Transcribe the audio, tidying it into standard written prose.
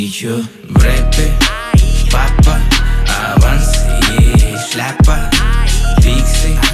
Еще в рэпе папа, аванс и шляпа, фиксы.